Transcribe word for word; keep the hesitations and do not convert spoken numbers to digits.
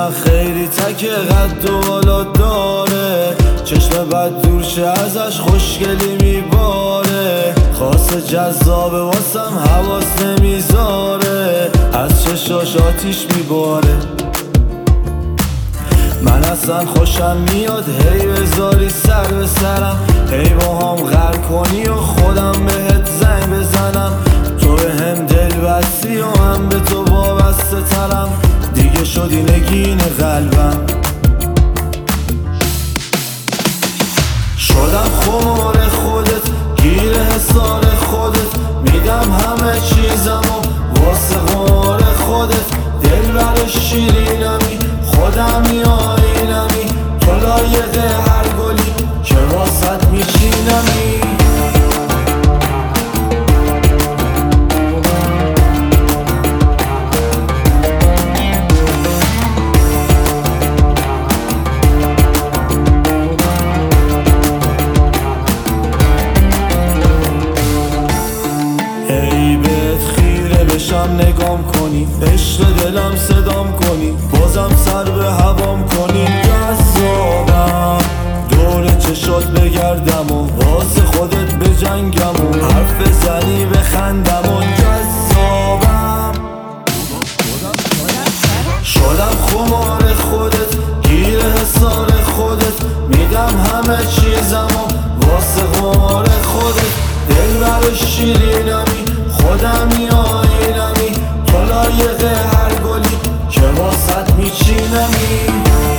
من خیلی تک قد و بالا داره، چشم بد دور شه ازش خوشگلی میباره، خاص جذابه واسم حواس نمیذاره، از چشاش آتیش میباره. من اصلا خوشم میاد هی بذاری سر به سرم، هی با هم غر کنی و خودم بهت زنگ بزنم، تو به هم دل بستی و هم به تو وابسته ترم، دیگه شدی نگین قلبم. شدم خمار خودت، گیر حسار خودت، میدم همه چیزم و واسه قمار خودت، دل بر شیرینمی خودمی آینمی، تو لایق هر گلی که واسط میچینمی. ای بهت خیره بشم نگام کنی، عشق دلم صدام کنی، بازم سر به هوام کنی. جذابم دور چشات بگردم و واسه خودت بجنگم و حرف بزنی بخندم و جذابم. شدم خمار خودت، گیر حسار خودت، میدم همه چیزم و واسه قمار خودت، دل بر شیرینمی خودمی آینمی، تو لایق هر گلی که واسط میچینمی.